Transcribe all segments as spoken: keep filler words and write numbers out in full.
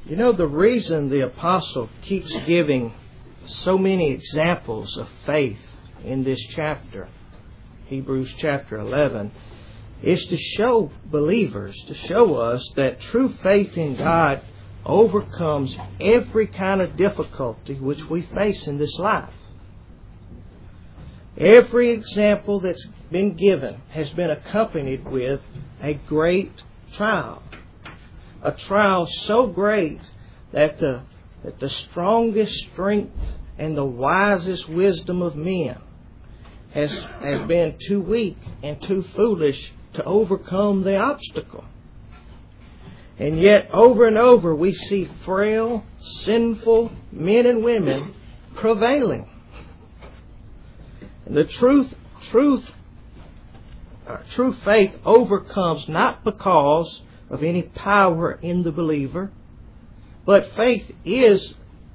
You know, the reason the apostle keeps giving so many examples of faith in this chapter, Hebrews chapter eleven, is to show believers, to show us that true faith in God overcomes every kind of difficulty which we face in this life. Every example that's been given has been accompanied with a great trial. A trial so great that the, that the strongest strength and the wisest wisdom of men has, has been too weak and too foolish to overcome the obstacle. And yet, over and over, we see frail, sinful men and women prevailing. And the truth, truth, uh, true faith overcomes not because of any power in the believer, but faith is,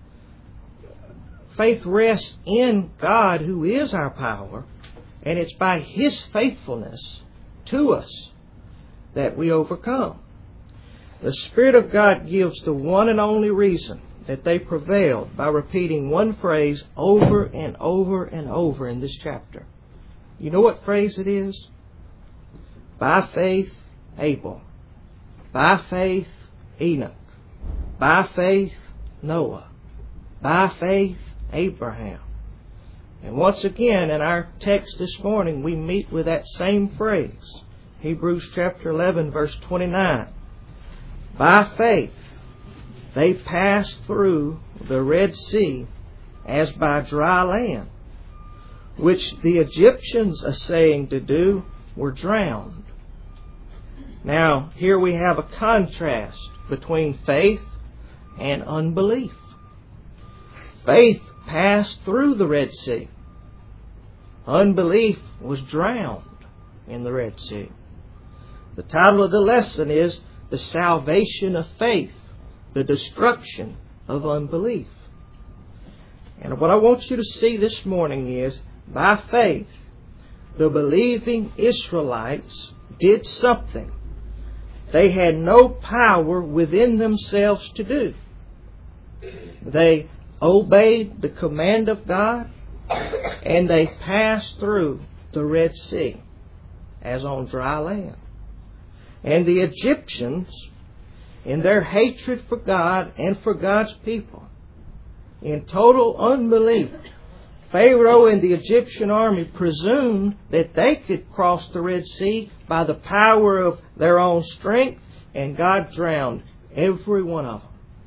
faith rests in God, who is our power, and it's by His faithfulness to us that we overcome. The Spirit of God gives the one and only reason that they prevailed by repeating one phrase over and over and over in this chapter. You know what phrase it is? By faith, Abel. By faith, Enoch. By faith, Noah. By faith, Abraham. And once again, in our text this morning, we meet with that same phrase. Hebrews chapter eleven, verse twenty-nine. By faith, they passed through the Red Sea as by dry land, which the Egyptians, essaying to do, were drowned. Now, here we have a contrast between faith and unbelief. Faith passed through the Red Sea. Unbelief was drowned in the Red Sea. The title of the lesson is The Salvation of Faith, the Destruction of Unbelief. And what I want you to see this morning is, by faith, the believing Israelites did something they had no power within themselves to do. They obeyed the command of God, and they passed through the Red Sea as on dry land. And the Egyptians, in their hatred for God and for God's people, in total unbelief, Pharaoh and the Egyptian army presumed that they could cross the Red Sea by the power of their own strength, and God drowned every one of them.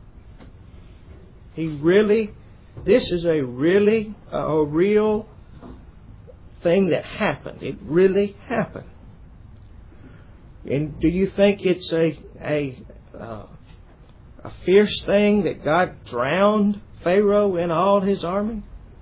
He really, this is a really, a real thing that happened. It really happened. And do you think it's a a uh, a fierce thing that God drowned Pharaoh and all his army?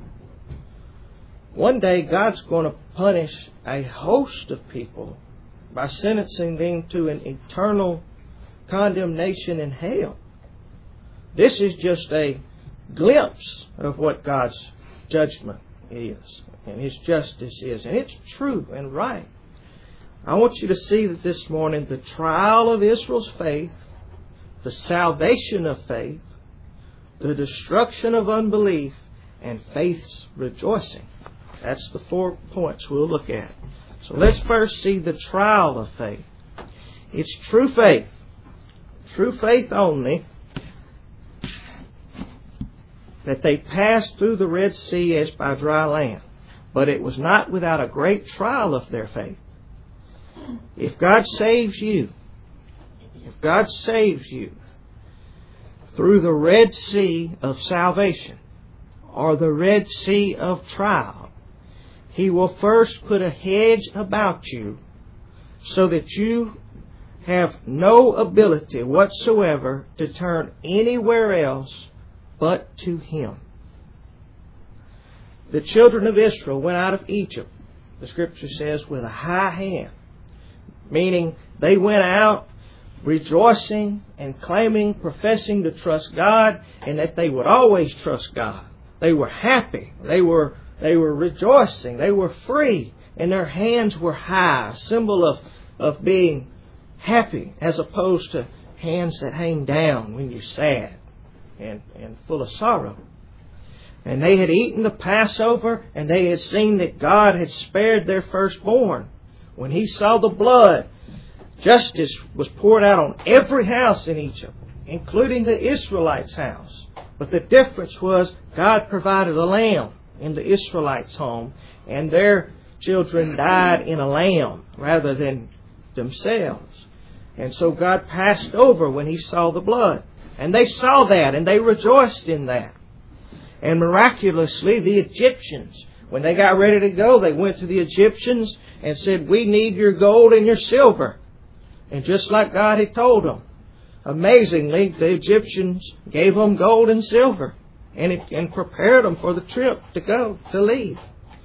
One day God's going to punish a host of people by sentencing them to an eternal condemnation in hell. This is just a glimpse of what God's judgment is and His justice is. And it's true and right. I want you to see that this morning the trial of Israel's faith, the salvation of faith, the destruction of unbelief, and faith's rejoicing. That's the four points we'll look at. So let's first see the trial of faith. It's true faith. True faith only that they passed through the Red Sea as by dry land. But it was not without a great trial of their faith. If God saves you, if God saves you through the Red Sea of salvation or the Red Sea of trial, He will first put a hedge about you so that you have no ability whatsoever to turn anywhere else but to Him. The children of Israel went out of Egypt, the Scripture says, with a high hand. Meaning they went out rejoicing and claiming, professing to trust God, and that they would always trust God. They were happy. They were they were rejoicing. They were free, and their hands were high, a symbol of, of being happy as opposed to hands that hang down when you're sad and, and full of sorrow. And they had eaten the Passover, and they had seen that God had spared their firstborn. When He saw the blood, justice was poured out on every house in Egypt, including the Israelites' house. But the difference was God provided a lamb in the Israelites' home, and their children died in a lamb rather than themselves. And so God passed over when He saw the blood. And they saw that, and they rejoiced in that. And miraculously, the Egyptians, when they got ready to go, they went to the Egyptians and said, "We need your gold and your silver." And just like God had told them, amazingly, the Egyptians gave them gold and silver and, it, and prepared them for the trip to go, to leave.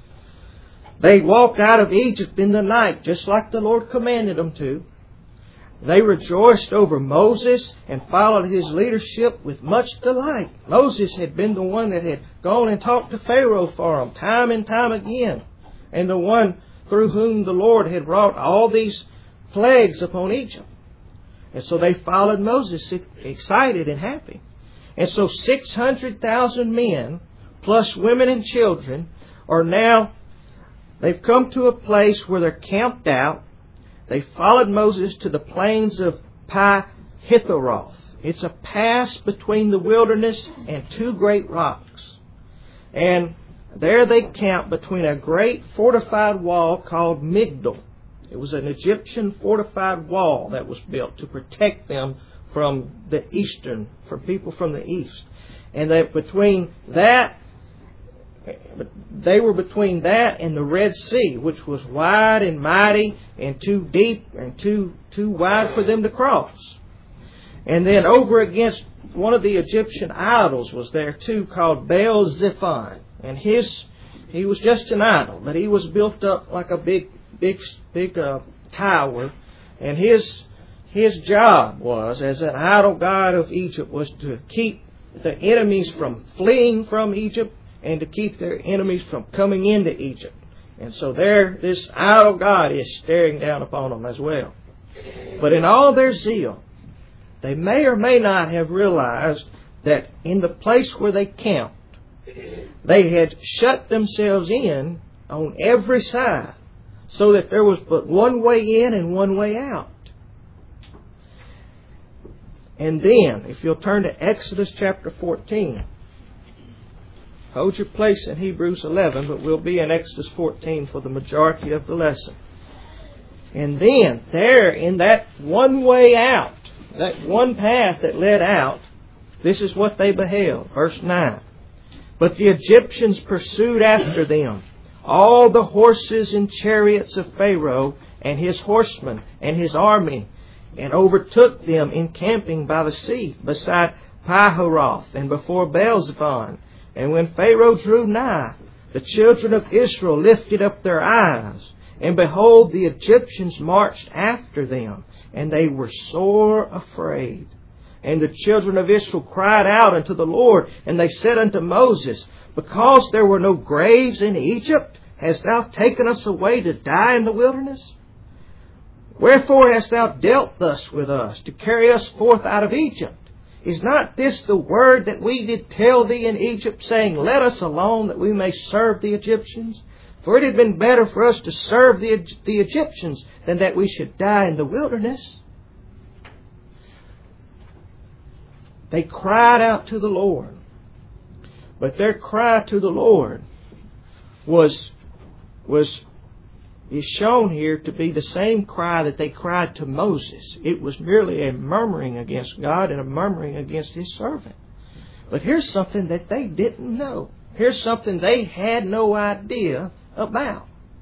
They walked out of Egypt in the night, just like the Lord commanded them to. They rejoiced over Moses and followed his leadership with much delight. Moses had been the one that had gone and talked to Pharaoh for them time and time again, and the one through whom the Lord had wrought all these plagues upon Egypt. And so they followed Moses excited and happy. And so six hundred thousand men, plus women and children, are now, they've come to a place where they're camped out. They followed Moses to the plains of Pi-Hitheroth. It's a pass between the wilderness and two great rocks. And there they camped between a great fortified wall called Migdol. It was an Egyptian fortified wall that was built to protect them from the eastern, from people from the east. And that between that, they were between that and the Red Sea, which was wide and mighty and too deep and too too wide for them to cross. And then over against one of the Egyptian idols was there too, called Baal-zephon. And his he was just an idol, but he was built up like a big big big uh, tower. And his his job was, as an idol god of Egypt, was to keep the enemies from fleeing from Egypt and to keep their enemies from coming into Egypt. And so there, this idol god is staring down upon them as well. But in all their zeal, they may or may not have realized that in the place where they camped, they had shut themselves in on every side, so that there was but one way in and one way out. And then, if you'll turn to Exodus chapter fourteen, hold your place in Hebrews eleven, but we'll be in Exodus fourteen for the majority of the lesson. And then, there in that one way out, that one path that led out, this is what they beheld. Verse nine. But the Egyptians pursued after them, all the horses and chariots of Pharaoh and his horsemen and his army, and overtook them encamping by the sea, beside Pi-hahiroth and before Baal-zephon. And when Pharaoh drew nigh, the children of Israel lifted up their eyes, and behold, the Egyptians marched after them, and they were sore afraid. And the children of Israel cried out unto the Lord, and they said unto Moses, Because there were no graves in Egypt, hast thou taken us away to die in the wilderness? Wherefore hast thou dealt thus with us, to carry us forth out of Egypt? Is not this the word that we did tell thee in Egypt, saying, Let us alone, that we may serve the Egyptians? For it had been better for us to serve the, the Egyptians than that we should die in the wilderness. They cried out to the Lord. But their cry to the Lord was, was is shown here to be the same cry that they cried to Moses. It was merely a murmuring against God and a murmuring against His servant. But here's something that they didn't know. Here's something they had no idea about.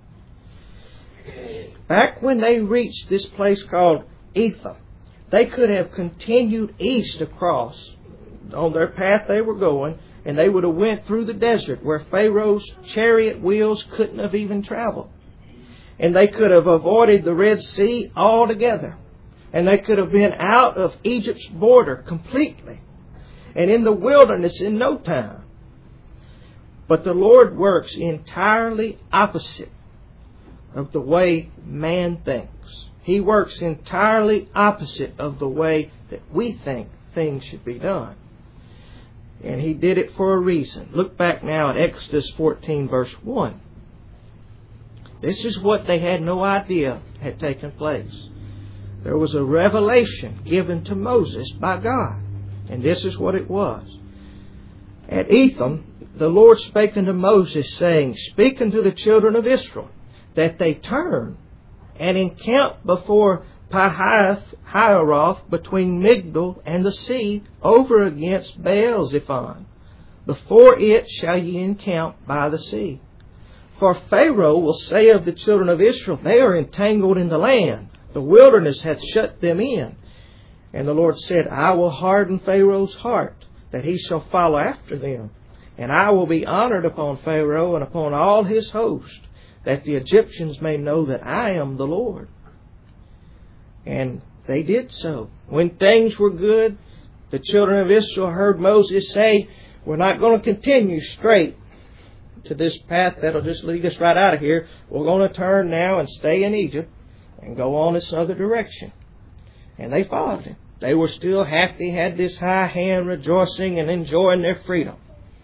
Back when they reached this place called Etham, they could have continued east across on their path they were going, and they would have went through the desert where Pharaoh's chariot wheels couldn't have even traveled. And they could have avoided the Red Sea altogether. And they could have been out of Egypt's border completely, and in the wilderness in no time. But the Lord works entirely opposite of the way man thinks. He works entirely opposite of the way that we think things should be done. And He did it for a reason. Look back now at Exodus fourteen, verse one. This is what they had no idea had taken place. There was a revelation given to Moses by God. And this is what it was. At Etham, the Lord spake unto Moses, saying, Speak unto the children of Israel, that they turn and encamp before Pi-hahiroth, between Migdol and the sea, over against Baal-zephon. Before it shall ye encamp by the sea. For Pharaoh will say of the children of Israel, They are entangled in the land. The wilderness hath shut them in. And the Lord said, I will harden Pharaoh's heart, that he shall follow after them. And I will be honored upon Pharaoh and upon all his host, that the Egyptians may know that I am the Lord. And they did so. When things were good, the children of Israel heard Moses say, We're not going to continue straight to this path that'll just lead us right out of here. We're going to turn now and stay in Egypt and go on this other direction. And they followed him. They were still happy, had this high hand rejoicing and enjoying their freedom.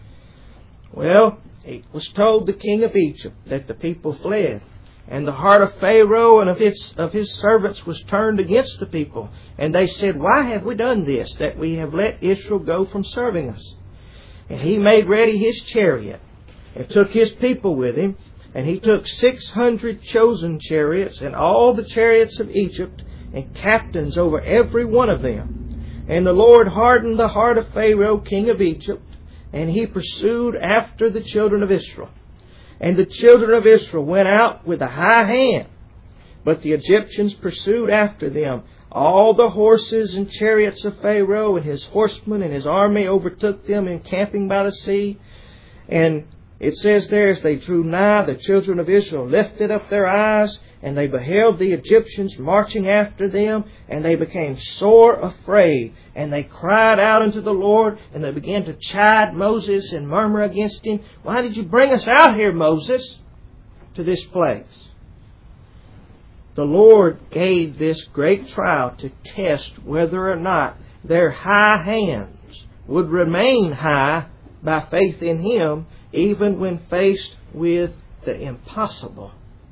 Well, it was told the king of Egypt that the people fled. And the heart of Pharaoh and of his, of his servants was turned against the people. And they said, Why have we done this, that we have let Israel go from serving us? And he made ready his chariot, and took his people with him. And he took six hundred chosen chariots, and all the chariots of Egypt, and captains over every one of them. And the Lord hardened the heart of Pharaoh, king of Egypt, and he pursued after the children of Israel. And the children of Israel went out with a high hand, but the Egyptians pursued after them. All the horses and chariots of Pharaoh and his horsemen and his army overtook them, encamping by the sea. And it says there, as they drew nigh, the children of Israel lifted up their eyes, and they beheld the Egyptians marching after them, and they became sore afraid. And they cried out unto the Lord, and they began to chide Moses and murmur against him. Why did you bring us out here, Moses, to this place? The Lord gave this great trial to test whether or not their high hands would remain high by faith in Him, even when faced with the impossible.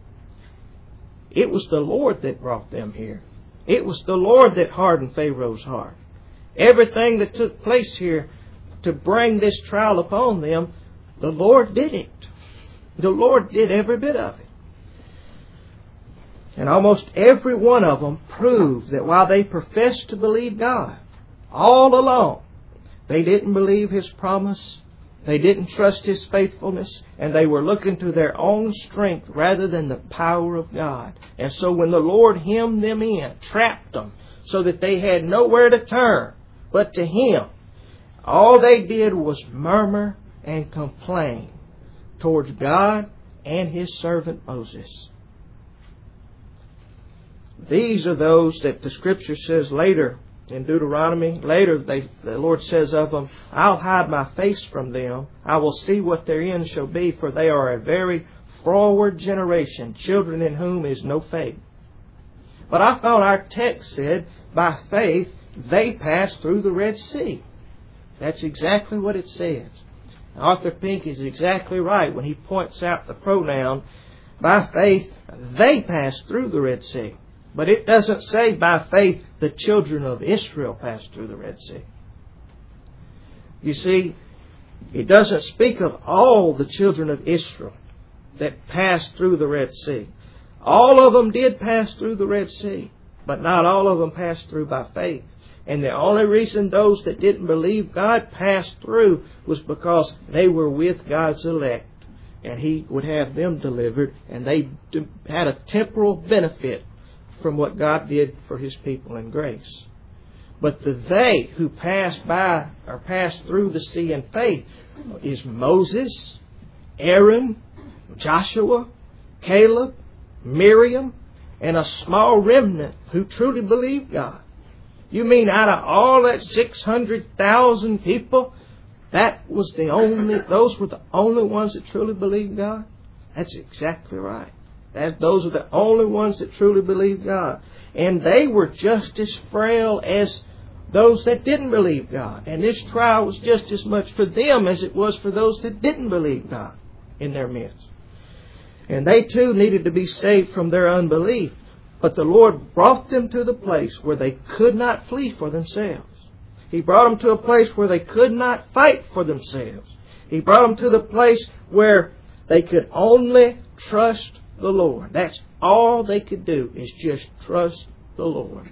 It was the Lord that brought them here. It was the Lord that hardened Pharaoh's heart. Everything that took place here to bring this trial upon them, the Lord did it. The Lord did every bit of it. And almost every one of them proved that while they professed to believe God all along, they didn't believe His promise. They didn't trust His faithfulness, and they were looking to their own strength rather than the power of God. And so when the Lord hemmed them in, trapped them, so that they had nowhere to turn but to Him, all they did was murmur and complain towards God and His servant Moses. These are those that the Scripture says later in Deuteronomy, later they, the Lord says of them, I'll hide my face from them. I will see what their end shall be, for they are a very froward generation, children in whom is no faith. But I thought our text said, by faith they passed through the Red Sea. That's exactly what it says. Arthur Pink is exactly right when he points out the pronoun, by faith they passed through the Red Sea. But it doesn't say by faith the children of Israel passed through the Red Sea. You see, it doesn't speak of all the children of Israel that passed through the Red Sea. All of them did pass through the Red Sea, but not all of them passed through by faith. And the only reason those that didn't believe God passed through was because they were with God's elect, and He would have them delivered, and they had a temporal benefit from what God did for His people in grace. But the they who passed by or passed through the sea in faith is Moses, Aaron, Joshua, Caleb, Miriam, and a small remnant who truly believed God. You mean out of all that six hundred thousand people, that was the only, those were the only ones that truly believed God? That's exactly right. That, those are the only ones that truly believe God. And they were just as frail as those that didn't believe God. And this trial was just as much for them as it was for those that didn't believe God in their midst. And they too needed to be saved from their unbelief. But the Lord brought them to the place where they could not flee for themselves. He brought them to a place where they could not fight for themselves. He brought them to the place where they could only trust the Lord. That's all they could do, is just trust the Lord.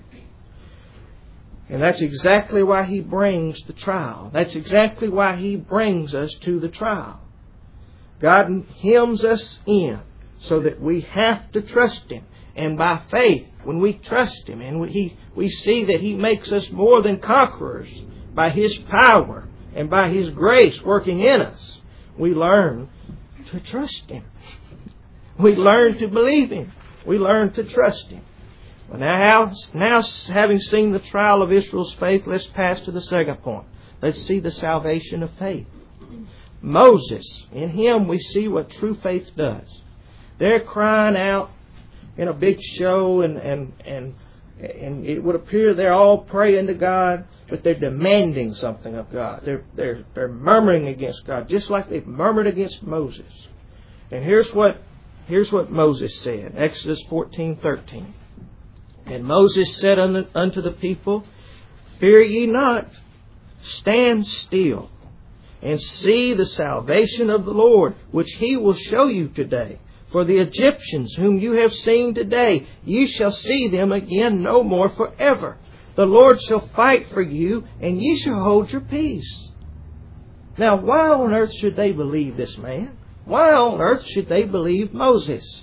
And that's exactly why He brings the trial. That's exactly why He brings us to the trial. God hems us in so that we have to trust Him. And by faith, when we trust Him and we, he, we see that He makes us more than conquerors by His power and by His grace working in us, we learn to trust Him. We learn to believe Him. We learn to trust Him. Well, now, now, having seen the trial of Israel's faith, let's pass to the second point. Let's see the salvation of faith. Moses, in him we see what true faith does. They're crying out in a big show, and, and, and, and it would appear they're all praying to God, but they're demanding something of God. They're, they're, they're murmuring against God, just like they've murmured against Moses. And here's what, here's what Moses said, Exodus fourteen thirteen. And Moses said unto, unto the people, Fear ye not, stand still, and see the salvation of the Lord, which He will show you today. For the Egyptians whom you have seen today, ye shall see them again no more forever. The Lord shall fight for you, and ye shall hold your peace. Now, why on earth should they believe this man? Why on earth should they believe Moses?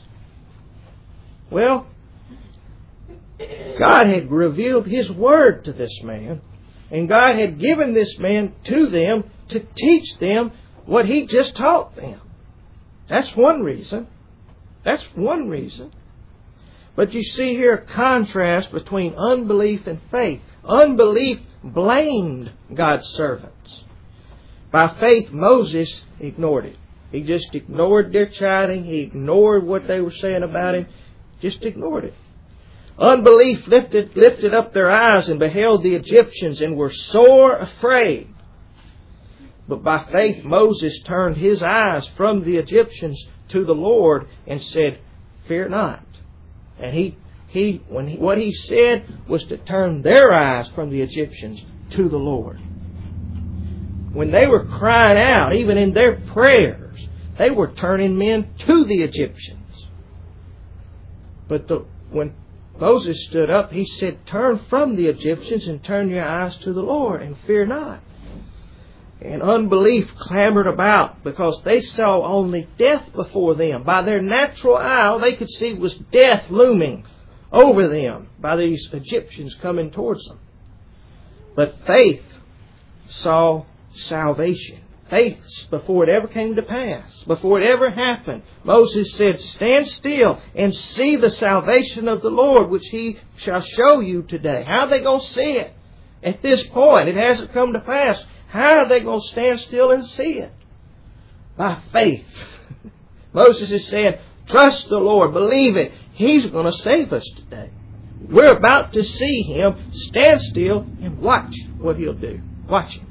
Well, God had revealed His Word to this man, and God had given this man to them to teach them what He just taught them. That's one reason. That's one reason. But you see here a contrast between unbelief and faith. Unbelief blamed God's servants. By faith, Moses ignored it. He just ignored their chiding. He ignored what they were saying about him. Just ignored it. Unbelief lifted, lifted up their eyes and beheld the Egyptians and were sore afraid. But by faith, Moses turned his eyes from the Egyptians to the Lord and said, Fear not. And he, he, when he, what he said was to turn their eyes from the Egyptians to the Lord. When they were crying out, even in their prayers, they were turning men to the Egyptians. But the, when Moses stood up, he said, Turn from the Egyptians and turn your eyes to the Lord and fear not. And unbelief clamored about because they saw only death before them. By their natural eye, all they could see was death looming over them by these Egyptians coming towards them. But faith saw salvation. Faith, before it ever came to pass, before it ever happened, Moses said, Stand still and see the salvation of the Lord, which He shall show you today. How are they going to see it? At this point, it hasn't come to pass. How are they going to stand still and see it? By faith. Moses is saying, Trust the Lord, believe it. He's going to save us today. We're about to see Him. Stand still and watch what He'll do. Watch Him.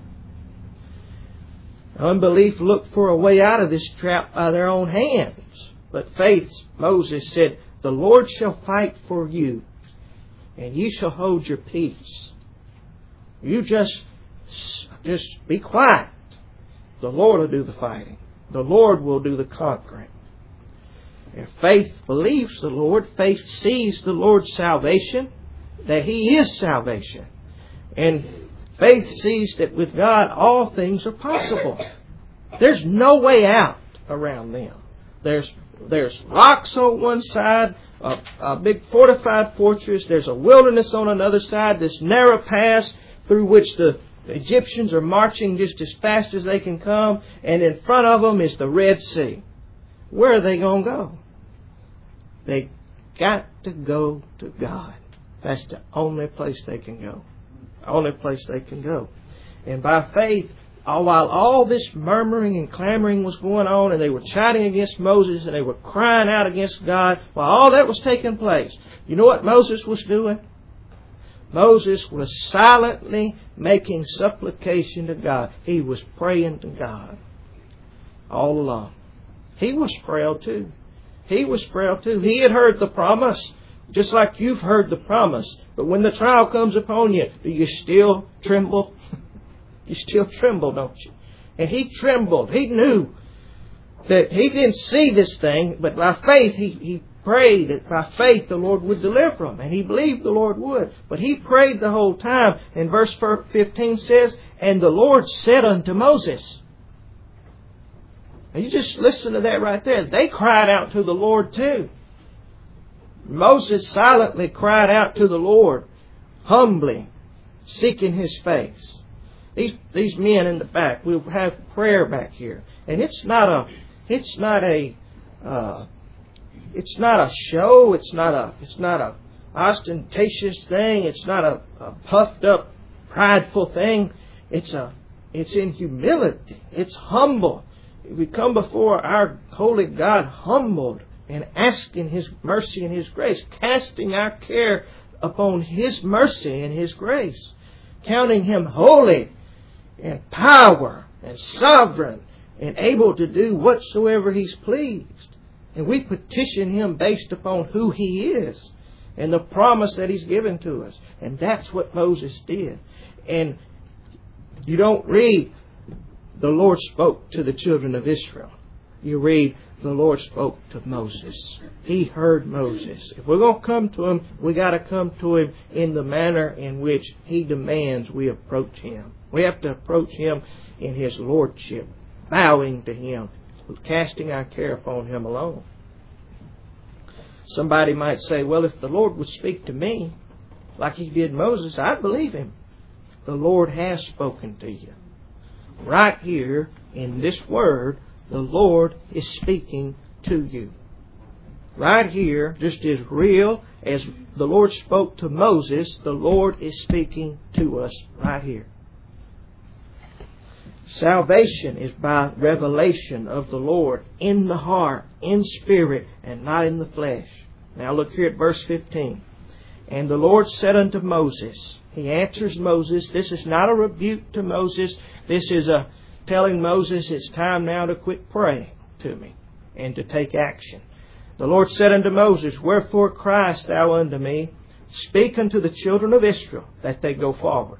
Unbelief looked for a way out of this trap by their own hands. But faith, Moses said, The Lord shall fight for you, and ye shall hold your peace. You just, just be quiet. The Lord will do the fighting. The Lord will do the conquering. And faith believes the Lord. Faith sees the Lord's salvation, that He is salvation. And faith sees that with God all things are possible. There's no way out around them. There's there's rocks on one side, a, a big fortified fortress. There's a wilderness on another side, this narrow pass through which the Egyptians are marching just as fast as they can come. And in front of them is the Red Sea. Where are they going to go? They got to go to God. That's the only place they can go. Only place they can go. And by faith, while all this murmuring and clamoring was going on, and they were chiding against Moses, and they were crying out against God, while all that was taking place, you know what Moses was doing? Moses was silently making supplication to God. He was praying to God all along. He was frail too. He was frail too. He had heard the promise, just like you've heard the promise. But when the trial comes upon you, do you still tremble? You still tremble, don't you? And he trembled. He knew that he didn't see this thing, but by faith he, he prayed that by faith the Lord would deliver him. And he believed the Lord would. But he prayed the whole time. And verse fifteen says, and the Lord said unto Moses. And you just listen to that right there. They cried out to the Lord too. Moses silently cried out to the Lord, humbly, seeking His face. These these men in the back, we'll have prayer back here, and it's not a it's not a uh, it's not a show. It's not a it's not a ostentatious thing. It's not a, a puffed up, prideful thing. It's a it's in humility. It's humble. We come before our holy God humbled and asking His mercy and His grace, casting our care upon His mercy and His grace, counting Him holy and power and sovereign and able to do whatsoever He's pleased. And we petition Him based upon who He is and the promise that He's given to us. And that's what Moses did. And you don't read, the Lord spoke to the children of Israel. You read, the Lord spoke to Moses. He heard Moses. If we're going to come to Him, we got to come to Him in the manner in which He demands we approach Him. We have to approach Him in His lordship, bowing to Him, casting our care upon Him alone. Somebody might say, well, if the Lord would speak to me like He did Moses, I'd believe Him. The Lord has spoken to you. Right here in this word, the Lord is speaking to you. Right here, just as real as the Lord spoke to Moses, the Lord is speaking to us right here. Salvation is by revelation of the Lord in the heart, in spirit, and not in the flesh. Now look here at verse fifteen. And the Lord said unto Moses, He answers Moses. This is not a rebuke to Moses. This is a telling Moses it's time now to quit praying to me and to take action. The Lord said unto Moses, Wherefore criest thou unto me? Speak unto the children of Israel that they go forward.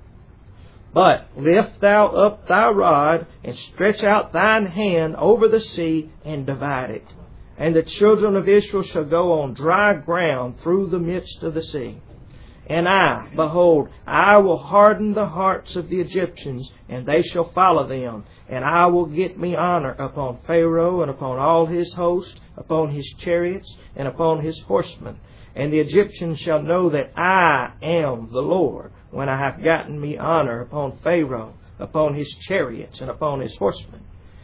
But lift thou up thy rod and stretch out thine hand over the sea and divide it. And the children of Israel shall go on dry ground through the midst of the sea. And I, behold, I will harden the hearts of the Egyptians, and they shall follow them. And I will get me honor upon Pharaoh and upon all his host, upon his chariots and upon his horsemen. And the Egyptians shall know that I am the Lord, when I have gotten me honor upon Pharaoh, upon his chariots and upon his horsemen.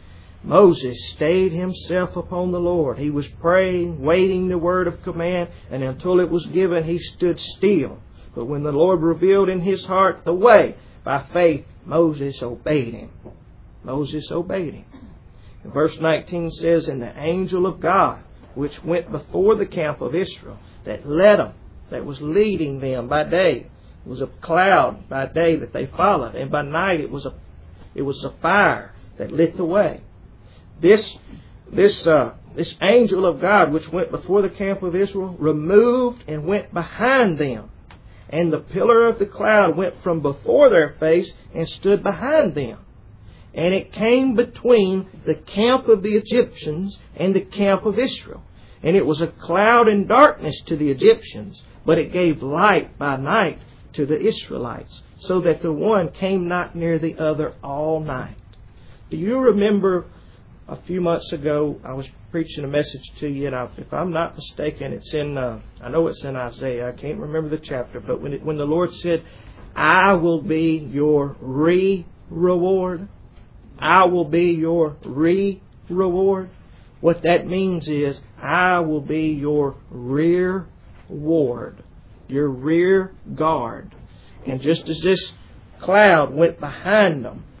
Moses stayed himself upon the Lord. He was praying, waiting the word of command, and until it was given, he stood still. But when the Lord revealed in his heart the way, by faith, Moses obeyed Him. Moses obeyed Him. And verse nineteen says, And the angel of God, which went before the camp of Israel, that led them, that was leading them by day, it was a cloud by day that they followed, and by night it was a it was a fire that lit the way. This this uh, this angel of God, which went before the camp of Israel, removed and went behind them. And the pillar of the cloud went from before their face and stood behind them. And it came between the camp of the Egyptians and the camp of Israel. And it was a cloud and darkness to the Egyptians, but it gave light by night to the Israelites, so that the one came not near the other all night. Do you remember a few months ago, I was preaching a message to you, and I, if I'm not mistaken, it's in, uh, I know it's in Isaiah, I can't remember the chapter, but when it, when the Lord said, I will be your re-reward, I will be your re-reward, what that means is, I will be your rear ward, your rear guard. And just as this cloud went behind them,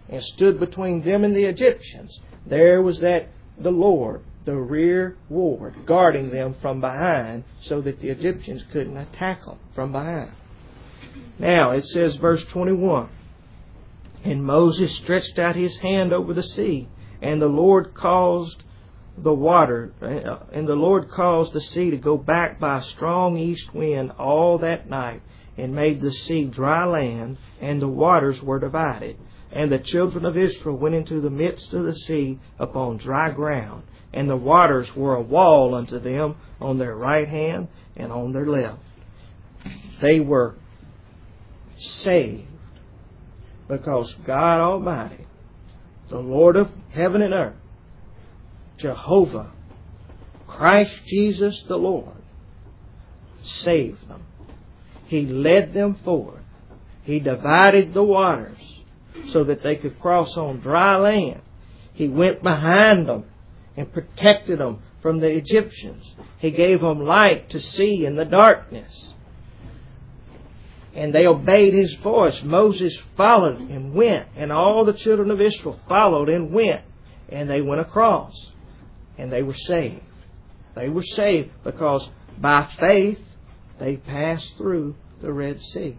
and stood between them and the Egyptians. There was that the Lord, the rear ward, guarding them from behind so that the Egyptians couldn't attack them from behind. Now it says, verse twenty-one, and Moses stretched out his hand over the sea, and the Lord caused the water, and the Lord caused the sea to go back by a strong east wind all that night, and made the sea dry land, and the waters were divided. And the children of Israel went into the midst of the sea upon dry ground, and the waters were a wall unto them on their right hand and on their left. They were saved because God Almighty, the Lord of heaven and earth, Jehovah, Christ Jesus the Lord, saved them. He led them forth. He divided the waters so that they could cross on dry land. He went behind them and protected them from the Egyptians. He gave them light to see in the darkness. And they obeyed His voice. Moses followed and went, and all the children of Israel followed and went, and they went across, and they were saved. They were saved because by faith they passed through the Red Sea.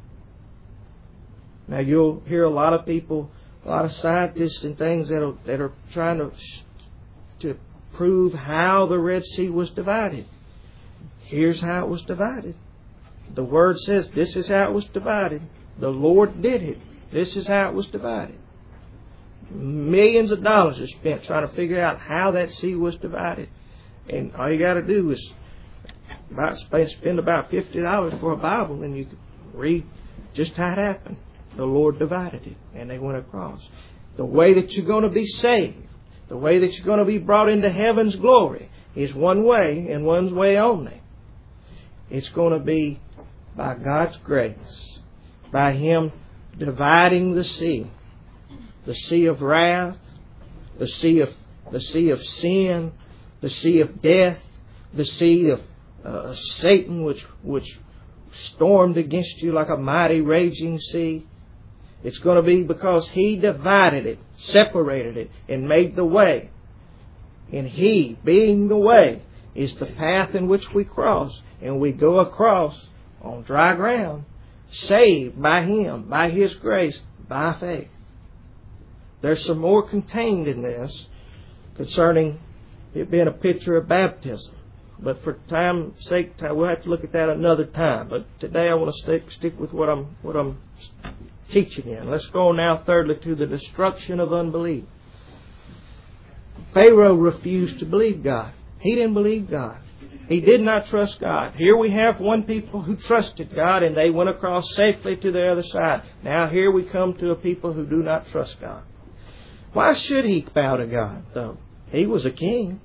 Now you'll hear a lot of people, a lot of scientists and things that are, that are trying to to prove how the Red Sea was divided. Here's how it was divided. The Word says this is how it was divided. The Lord did it. This is how it was divided. Millions of dollars are spent trying to figure out how that sea was divided. And all you got to do is about spend about fifty dollars for a Bible, and you can read just how it happened. The Lord divided it, and they went across. The way that you're going to be saved, the way that you're going to be brought into heaven's glory, is one way and one way only. It's going to be by God's grace, by Him dividing the sea, the sea of wrath, the sea of the sea of sin, the sea of death, the sea of uh, Satan, which which stormed against you like a mighty raging sea. It's going to be because He divided it, separated it, and made the way. And He, being the way, is the path in which we cross. And we go across on dry ground, saved by Him, by His grace, by faith. There's some more contained in this concerning it being a picture of baptism. But for time's sake, we'll have to look at that another time. But today I want to stick stick with what I'm what I'm teaching in. Let's go now thirdly to the destruction of unbelief. Pharaoh refused to believe God. He didn't believe God. He did not trust God. Here we have one people who trusted God, and they went across safely to the other side. Now here we come to a people who do not trust God. Why should he bow to God, though? He was a king.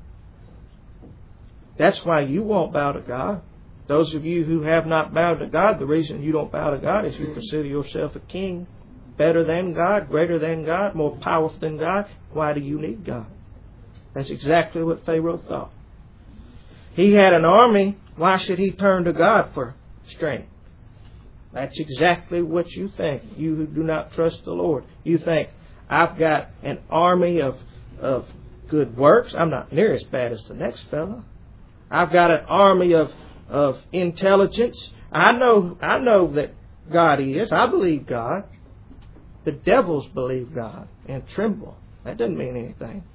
That's why you won't bow to God. Those of you who have not bowed to God, the reason you don't bow to God is you consider yourself a king, better than God, greater than God, more powerful than God. Why do you need God? That's exactly what Pharaoh thought. He had an army. Why should he turn to God for strength? That's exactly what you think. You who do not trust the Lord. You think, I've got an army of, of good works. I'm not near as bad as the next fellow. I've got an army of, of intelligence. I know, I know that God is. I believe God. The devils believe God and tremble. That doesn't mean anything.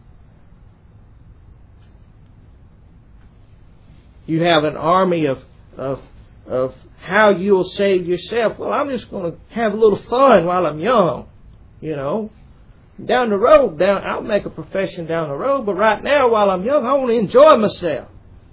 You have an army of, of, of how you'll save yourself. Well, I'm just going to have a little fun while I'm young. You know, down the road, down I'll make a profession down the road, but right now, while I'm young, I want to enjoy myself.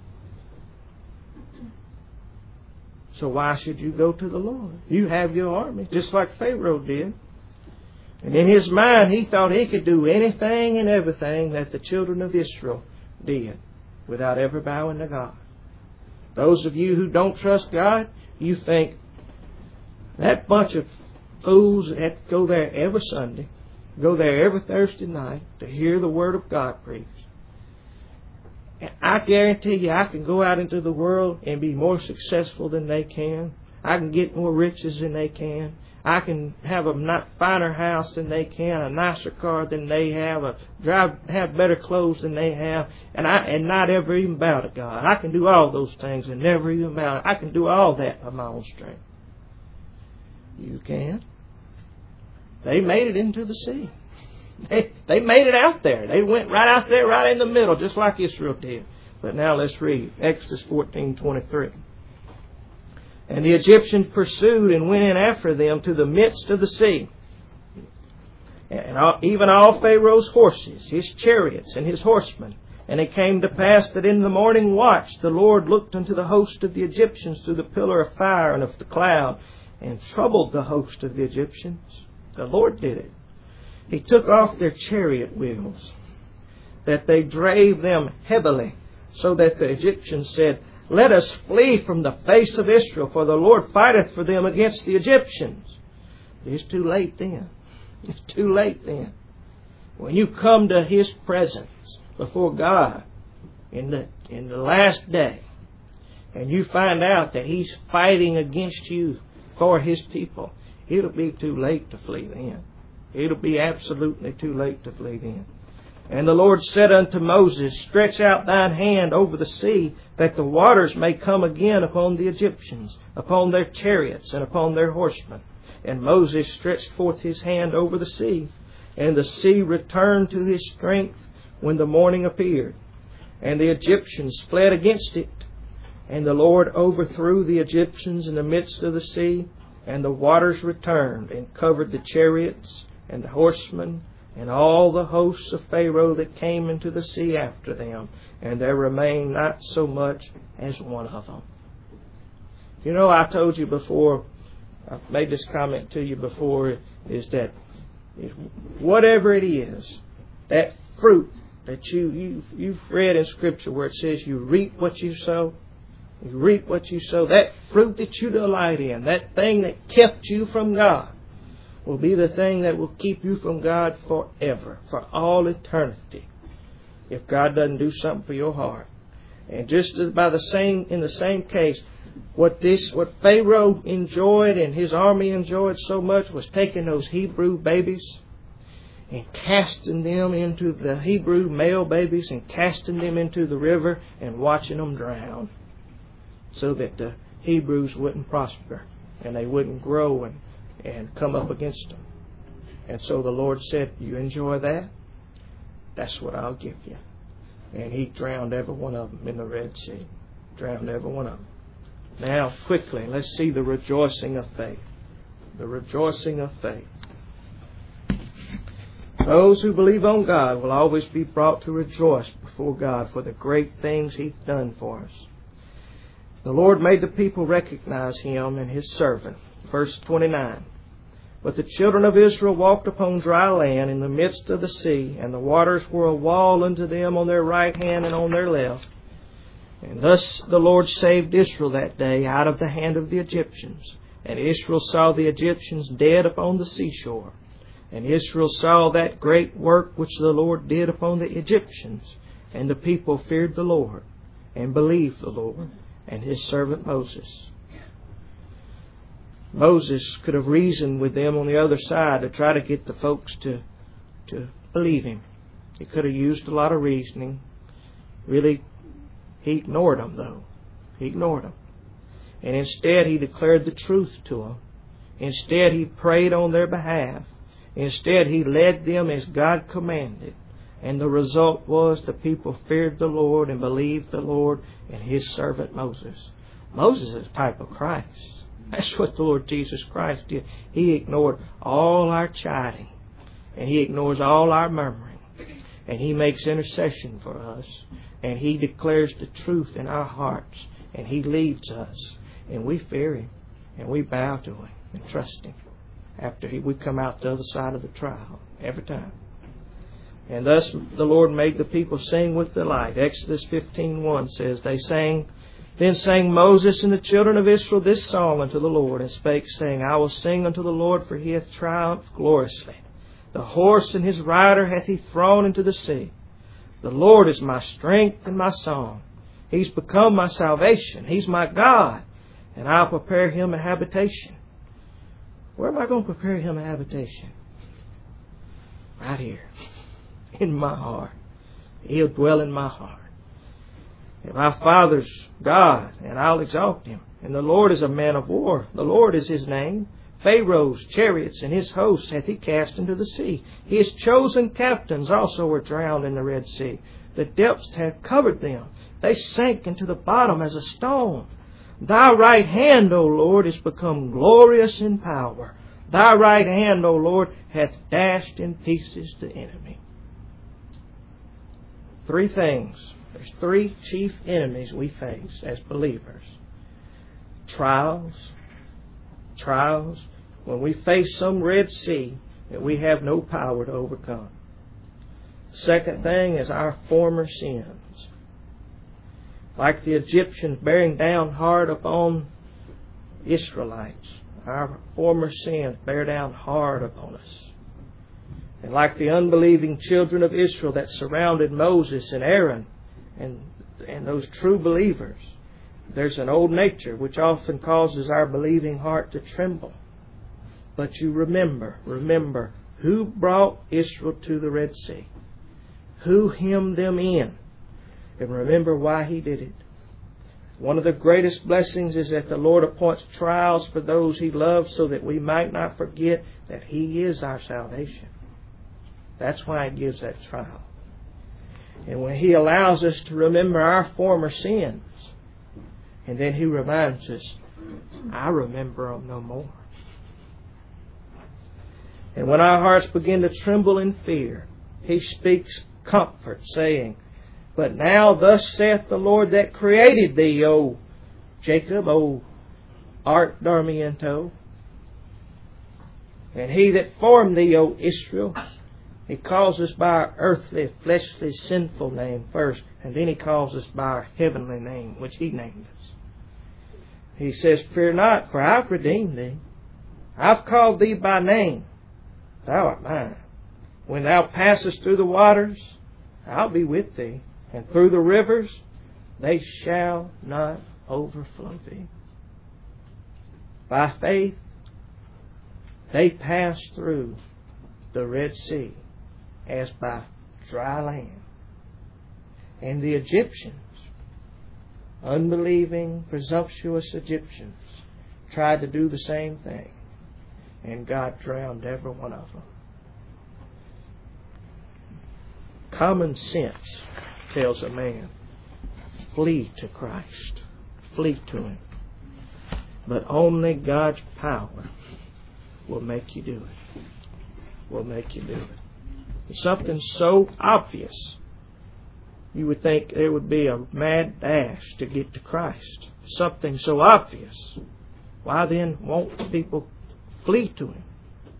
So why should you go to the Lord? You have your army, just like Pharaoh did. And in his mind, he thought he could do anything and everything that the children of Israel did without ever bowing to God. Those of you who don't trust God, you think that bunch of fools that have to go there every Sunday, go there every Thursday night to hear the Word of God preached. And I guarantee you I can go out into the world and be more successful than they can. I can get more riches than they can. I can have a not finer house than they can, a nicer car than they have, a drive, have better clothes than they have, and I and not ever even bow to God. I can do all those things and never even bow. I can do all that by my own strength. You can. They made it into the sea. They they made it out there. They went right out there, right in the middle, just like Israel did. But now let's read Exodus fourteen twenty-three. And the Egyptians pursued and went in after them to the midst of the sea. And all, even all Pharaoh's horses, his chariots, and his horsemen. And it came to pass that in the morning watch the Lord looked unto the host of the Egyptians through the pillar of fire and of the cloud, and troubled the host of the Egyptians. The Lord did it. He took off their chariot wheels, that they drave them heavily, so that the Egyptians said, Let us flee from the face of Israel, for the Lord fighteth for them against the Egyptians. It's too late then. It's too late then. When you come to His presence before God in the in the last day, and you find out that He's fighting against you for His people, it'll be too late to flee then. It'll be absolutely too late to flee then. And the Lord said unto Moses, Stretch out thine hand over the sea, that the waters may come again upon the Egyptians, upon their chariots, and upon their horsemen. And Moses stretched forth his hand over the sea, and the sea returned to his strength when the morning appeared. And the Egyptians fled against it. And the Lord overthrew the Egyptians in the midst of the sea, and the waters returned, and covered the chariots, and the horsemen, and all the hosts of Pharaoh that came into the sea after them, and there remained not so much as one of them. You know, I told you before, I've made this comment to you before, is that whatever it is, that fruit that you, you, you've read in Scripture where it says you reap what you sow, you reap what you sow, that fruit that you delight in, that thing that kept you from God, will be the thing that will keep you from God forever, for all eternity, if God doesn't do something for your heart. And just as by the same, in the same case, what this, what Pharaoh enjoyed and his army enjoyed so much was taking those Hebrew babies and casting them into the Hebrew male babies and casting them into the river and watching them drown, so that the Hebrews wouldn't prosper and they wouldn't grow and and come up against them. And so the Lord said, you enjoy that? That's what I'll give you. And He drowned every one of them in the Red Sea. Drowned every one of them. Now, quickly, let's see the rejoicing of faith. The rejoicing of faith. Those who believe on God will always be brought to rejoice before God for the great things He's done for us. The Lord made the people recognize Him and His servant. Verse twenty-nine. But the children of Israel walked upon dry land in the midst of the sea, and the waters were a wall unto them on their right hand and on their left. And thus the Lord saved Israel that day out of the hand of the Egyptians. And Israel saw the Egyptians dead upon the seashore. And Israel saw that great work which the Lord did upon the Egyptians. And the people feared the Lord, and believed the Lord, and His servant Moses. Moses could have reasoned with them on the other side to try to get the folks to, to believe him. He could have used a lot of reasoning. Really, he ignored them, though. He ignored them. And instead, he declared the truth to them. Instead, he prayed on their behalf. Instead, he led them as God commanded. And the result was the people feared the Lord and believed the Lord and His servant Moses. Moses is a type of Christ. That's what the Lord Jesus Christ did. He ignored all our chiding. And He ignores all our murmuring. And He makes intercession for us. And He declares the truth in our hearts. And He leads us. And we fear Him. And we bow to Him and trust Him. After he, we come out the other side of the trial. Every time. And thus the Lord made the people sing with delight. Exodus fifteen one says, They sang... Then sang Moses and the children of Israel this song unto the Lord, and spake, saying, I will sing unto the Lord, for He hath triumphed gloriously. The horse and his rider hath He thrown into the sea. The Lord is my strength and my song. He's become my salvation. He's my God, and I'll prepare Him a habitation. Where am I going to prepare him a habitation? Right here. In my heart. He'll dwell in my heart. If our Father's God, and I'll exalt him. And the Lord is a man of war. The Lord is his name. Pharaoh's chariots and his hosts hath he cast into the sea. His chosen captains also were drowned in the Red Sea. The depths hath covered them. They sank into the bottom as a stone. Thy right hand, O Lord, is become glorious in power. Thy right hand, O Lord, hath dashed in pieces the enemy. Three things. There's three chief enemies we face as believers. Trials. Trials. When we face some Red Sea that we have no power to overcome. Second thing is our former sins. Like the Egyptians bearing down hard upon Israelites, our former sins bear down hard upon us. And like the unbelieving children of Israel that surrounded Moses and Aaron and, and those true believers, there's an old nature which often causes our believing heart to tremble. But you remember, remember who brought Israel to the Red Sea, who hemmed them in, and remember why he did it. One of the greatest blessings is that the Lord appoints trials for those he loves so that we might not forget that he is our salvation. That's why he gives that trial. And when he allows us to remember our former sins, and then he reminds us, I remember them no more. And when our hearts begin to tremble in fear, he speaks comfort, saying, But now thus saith the Lord that created thee, O Jacob, O art dormiento. And he that formed thee, O Israel. He calls us by our earthly, fleshly, sinful name first, and then he calls us by our heavenly name, which he named us. He says, Fear not, for I've redeemed thee. I've called thee by name. Thou art mine. When thou passest through the waters, I'll be with thee. And through the rivers, they shall not overflow thee. By faith, they passed through the Red Sea as by dry land. And the Egyptians, unbelieving, presumptuous Egyptians, tried to do the same thing. And God drowned every one of them. Common sense tells a man, flee to Christ. Flee to him. But only God's power will make you do it. Will make you do it. It's something so obvious. You would think there would be a mad dash to get to Christ. Something so obvious. Why then won't people flee to him?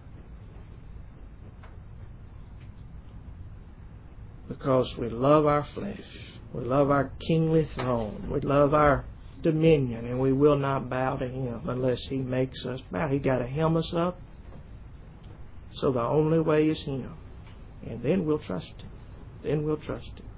Because we love our flesh. We love our kingly throne. We love our dominion. And we will not bow to him unless he makes us bow. He got to hem us up. So the only way is him. And then we'll trust him. Then we'll trust him.